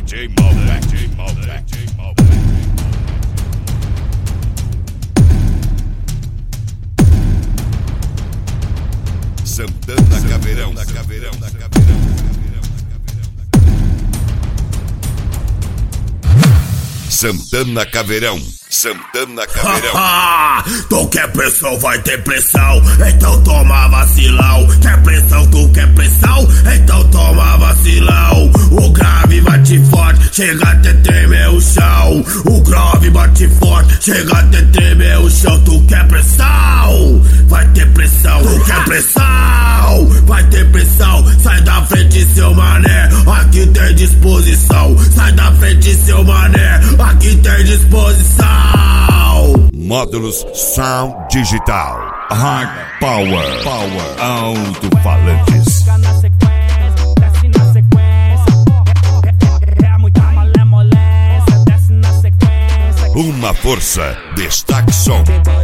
DJ Malbec. Santana Caveirão. Santana Caveirão. Tu quer pressão, vai ter pressão, então toma vacilão. Quer pressão, tu quer pressão, então toma vacilão. O grave bate forte, chega até tremer o chão. O grave bate forte, chega até tremer o chão. Tu quer pressão, vai ter pressão. Tu quer pressão, vai ter pressão. Sai da frente, seu mané, aqui tem disposição. Sai da frente, seu mané, aqui tem disposição. Módulos Sound Digital. High Power. Alto-falantes. Desce na sequência. É muita malemolência. Desce na sequência. Uma força. Destaque som.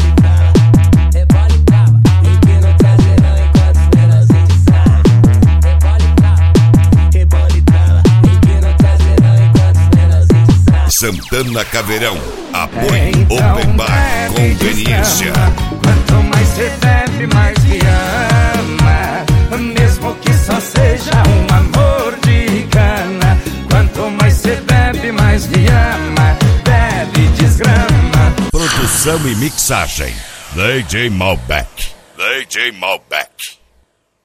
Santana Caveirão, apoio então, Open Bar, conveniência. Quanto mais você bebe, mais me ama, mesmo que só seja um amor de cana. Quanto mais você bebe, mais me ama, bebe desgrama. Produção e mixagem, DJ Malbec.